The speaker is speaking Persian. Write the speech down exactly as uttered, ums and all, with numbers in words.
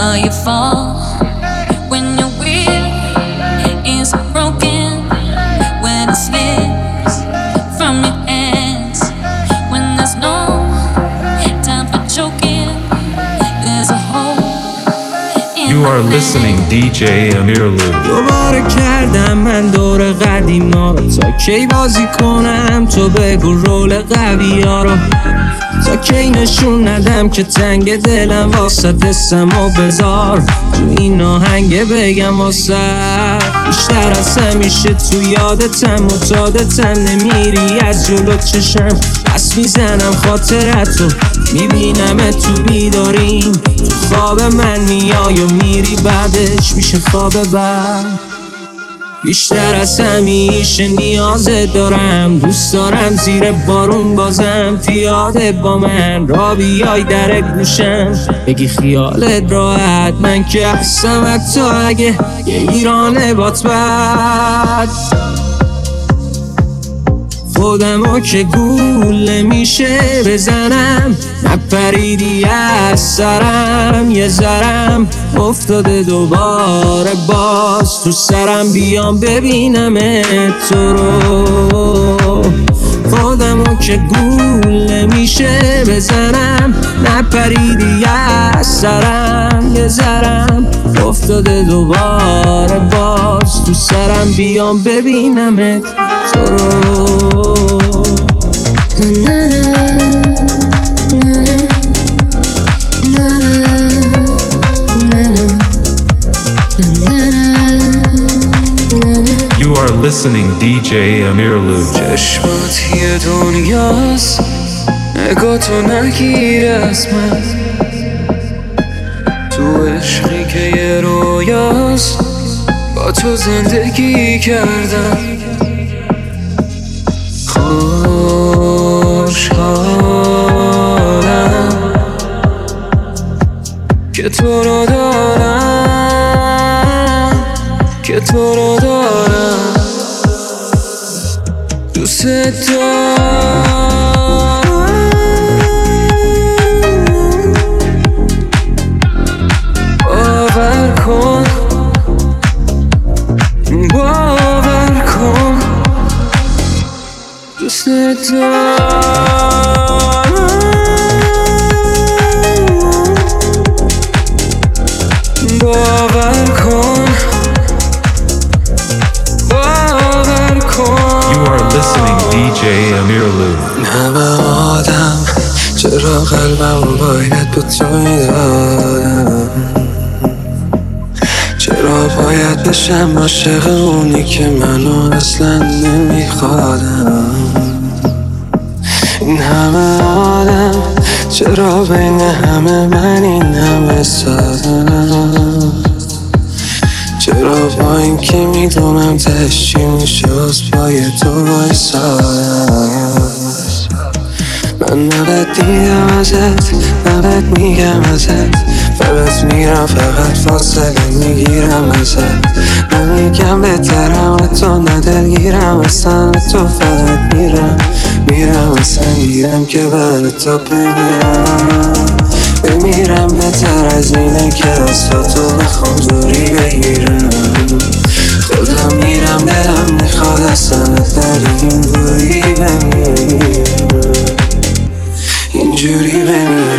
how you fall when your will is broken, when it slips from your hands, when there's no time for joking, there's a hole in You are my listening دی جی Amirlu. دوباره کردم من دور قدیما رو، تا کی بازی کنم تو بگو رول قوی ها رو، تا کی نشون ندم که تنگ دلم واسه دستم و بذار تو این آهنگ بگم واسه بیشتر از همیشه تو یادتم متادتم، نمیری از جلو چشم بس میزنم خاطرت رو، میبینم تو بیداریم تو خواب من میای و میری بعدش میشه خواب بعد. بیشتر از همیشه نیازت دارم، دوست دارم زیر بارون بازم پیاده با من را بیای در گوشم بگی خیالت راحت، من که هستم حتی اگه یه ایرانه بات بد. خودمو که گول میشه بزنم، نپریدی از سرم، یه ذرم افتاده دوباره باز تو سرم، بیام ببینم تو رو. خودمو که گول میشه بزنم، نپریدی از سرم، یه ذرم افتاده دوباره باز تو سرم، بیام ببینم تو رو. You are listening دی جی Amirlu. چشمات یه دنیاست، نگاه تو نگیر از من، تو عشقی که یه رویاست با تو زندگی کردم. خوشحالم که تو رو دارم، که تو رو دارم، دوست دارم. باور کن، باور کن، دوست دارم. باور کن، باور کن. You are listening دی جی Amirlu. همه آدم چرا قلبم باید به تو میدادم، چرا باید بشم عاشق اونی که منو اصلا نمیخوادم. این همه آدم چرا بین همه من این همه سادم، چرا با این که میدونم تش چی میشه از پای تو بایستادم. من نباید دیدم ازت، نباید میگم ازت، فقط میرم فقط فاصله میگیرم ازت. نمیگم بهترم تو ندلگیرم اصلا، تو فقط میرم میرم اصلا میرم که بعد تو بمیرم، بمیرم بهتر از اینه که از تو بخوام دوری بگیرم. خودم میرم دلم میخواد اصلا در این بوری بمیرم، اینجوری بمیرم.